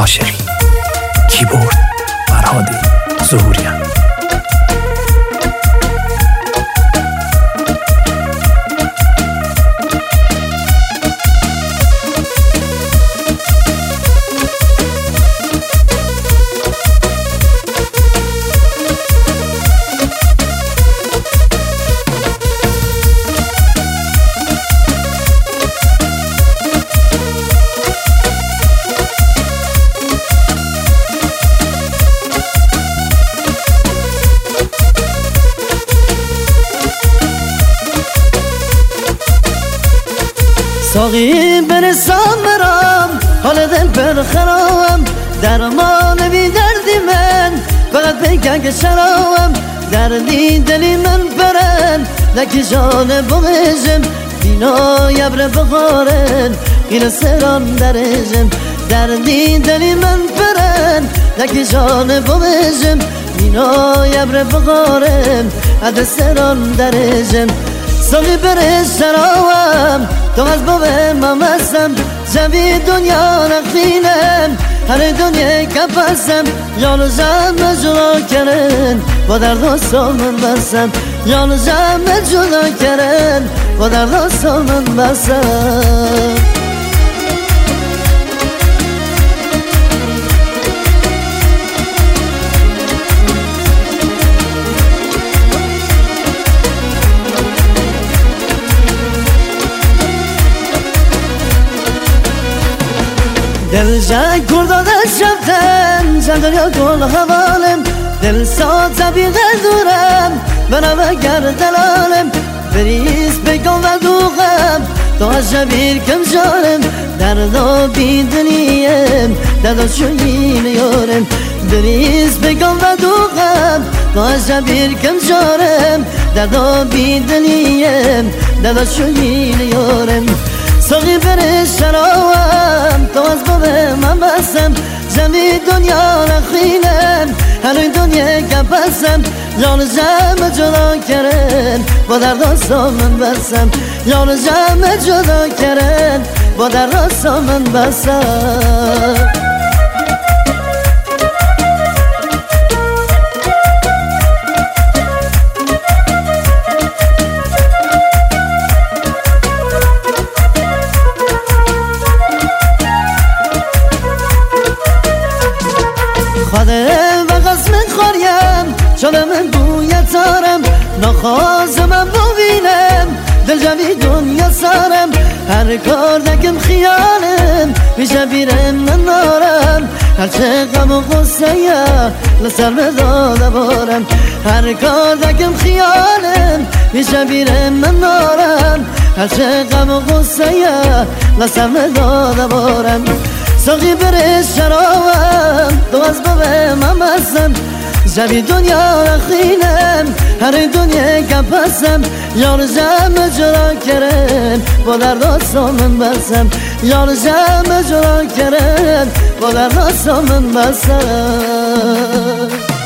ناشری، کیبورد فرهاد ظهوریان. ساقی برسان برام حال دل پر خرابم، درمان بی دردی من فقط بگن که شرابم. دردی دلی من پرن لکی جان بمجم، بینا یبر بخارن این سران درجم. دردی دلی من پرن لکی جان بمجم، بینا یبر بخارن اد سران درجم. ساقی برس شرابم تو از باب ممسم، جوی دنیا نخینم هر دنیا کپسم. یال جمع جدا کرن با درد و سامن بسم، یال جمع جدا کرن با درد و سامن بسم. دل جای کرداده شفتن چند دنیا کل حوالم، دل ساد زبیغ دورم بنامه گرد دلالم. بریز بگم و دوغم تو عجبیر کم جارم، دردا بی دنیم دردا شوین یارم. بریز بگم و دوغم تو عجبیر کم جارم، دردا بی دنیم دردا شوین یارم. ساقی برس شرابم تو از باب من بسم، جمعی دنیا نخینم هر دنیا کپسم. یال جمع جدا کرن با درد و سامن بسم، یال جمع جدا کرن با درد و سامن بسم. خاله و قسم خوریم شده من بویت سارم، نخواست من ببینم دل جوی دنیا سارم. هر کار دکم خیالم میشه بیرم من نارم، هرچه غم و غصه یا لسر بداده بارم. هر کار دکم خیالم میشه بیرم من نارم، هرچه غم و غصه یا لسر بداده بارم. ساقی برس شرابم تو از باب من بسم، جوی دنیا نخینم هر دنیا کپسم. یار جمع جدا کرن با درد و سامن بسم، یار جمع جدا کرن با درد و سامن بسم.